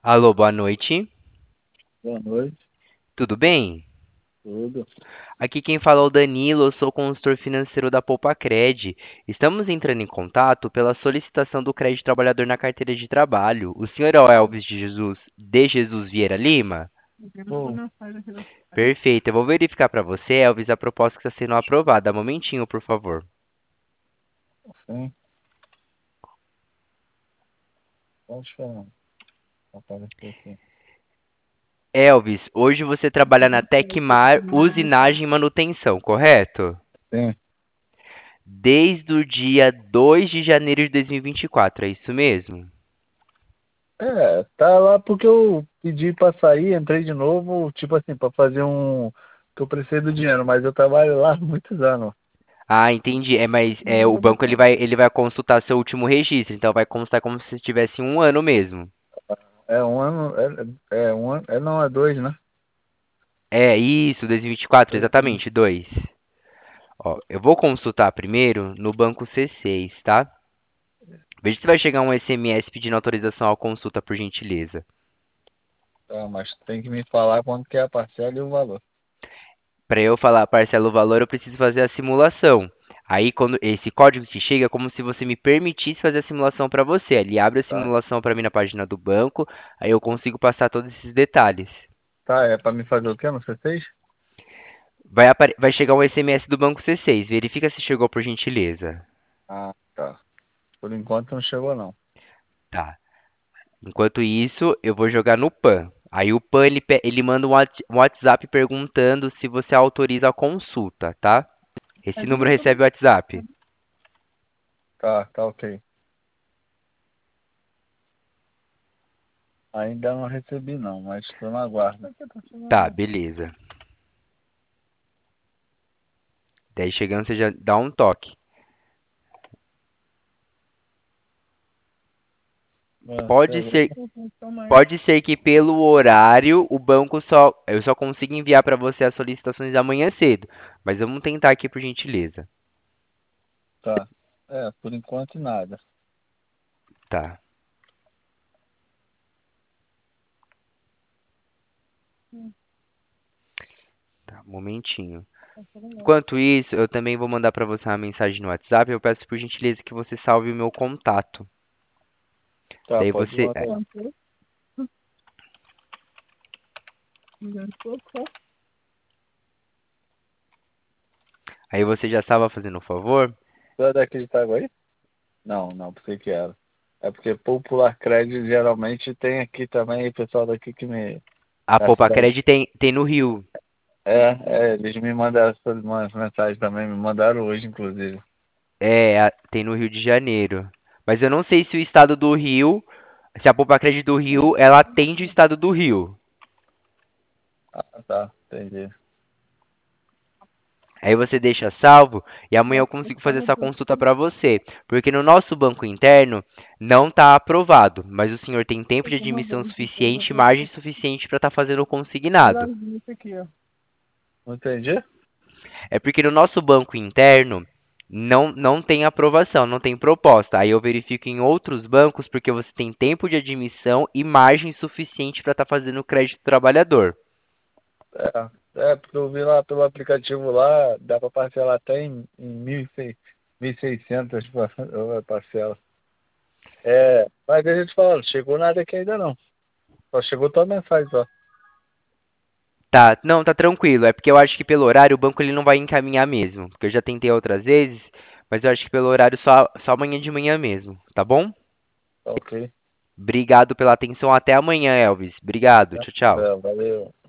Alô, boa noite. Boa noite, Tudo bem? tudo. Aqui quem fala é o Danilo, eu sou consultor financeiro da Poupacred. Estamos entrando em contato pela solicitação do crédito trabalhador na carteira de trabalho. O senhor é o Elvis de Jesus Vieira Lima? Bom, Perfeito, eu vou verificar para você, Elvis, a proposta que está sendo aprovada. Um momentinho, por favor. sim, pode falar. Apareceu aqui. Elvis, hoje você trabalha na Tecmar Usinagem e Manutenção, correto? Sim, Desde o dia 2 de janeiro de 2024, é isso mesmo? tá lá porque eu pedi pra sair, entrei de novo, tipo assim, pra fazer que eu precisei do dinheiro, mas eu trabalho lá há muitos anos. Ah, entendi. Mas o banco ele vai consultar seu último registro, então vai constar como se tivesse um ano mesmo. É um ano, é um ano, não, é dois, né? É isso, 2024, exatamente, dois. Ó, eu vou consultar primeiro no banco C6, tá? Veja se vai chegar um SMS pedindo autorização à consulta, por gentileza. Tá, mas tem que me falar quanto que é a parcela e o valor. Para eu falar parcela o valor, eu preciso fazer a simulação. Aí, quando esse código te chega, é como se você me permitisse fazer a simulação para você. Ele abre a Tá, simulação para mim na página do banco, aí eu consigo passar todos esses detalhes. tá, é pra me fazer o quê? No C6? Vai chegar um SMS do banco C6. Verifica se chegou por gentileza. Ah, tá. Por enquanto não chegou não. Tá. Enquanto isso, eu vou jogar no PAN. Aí o PAN ele manda um WhatsApp perguntando se você autoriza a consulta, tá? Esse número recebe o WhatsApp. Tá, ok. Ainda não recebi não, mas estou na guarda. Tá, beleza. Daí chegando você já dá um toque. Pode Chegou. ser, pode ser que pelo horário eu só consiga enviar para você as solicitações amanhã cedo, mas vamos tentar aqui por gentileza. Tá. Por enquanto nada. Tá, tá, um momentinho. Enquanto isso, eu também vou mandar para você uma mensagem no WhatsApp. Eu peço por gentileza que você salve o meu contato. Tá, Daí pode você, mandar. aí você já estava fazendo o favor. Tu é daqui de Itaguaí? Não, não, pensei que era. É porque Popular Credit geralmente tem aqui também, pessoal daqui que me. A Da cidade. Poupa tem no Rio. Eles me mandaram umas mensagens também, me mandaram hoje, inclusive. Tem no Rio de Janeiro. Mas eu não sei se o estado do Rio, se a Poupa do Rio, ela atende o estado do Rio. Ah, tá, entendi. Aí você deixa salvo e amanhã eu consigo fazer essa consulta para você. Porque no nosso banco interno não está aprovado, mas o senhor tem tempo de admissão suficiente e margem suficiente para estar fazendo o consignado. Não entendi? É porque no nosso banco interno não tem aprovação, não tem proposta. Aí eu verifico em outros bancos porque você tem tempo de admissão e margem suficiente para estar fazendo o crédito trabalhador. Porque eu vi lá pelo aplicativo lá, dá pra parcelar até em 1.600 parcelas. Mas deixa eu te falar, não chegou nada aqui ainda não. Só chegou tua mensagem só. Tá, não, tá tranquilo. É porque eu acho que pelo horário o banco ele não vai encaminhar mesmo. Porque eu já tentei outras vezes, mas eu acho que pelo horário só amanhã de manhã mesmo, tá bom? Tá ok. Obrigado pela atenção. Até amanhã, Elvis. Obrigado. Tchau, tchau. Valeu.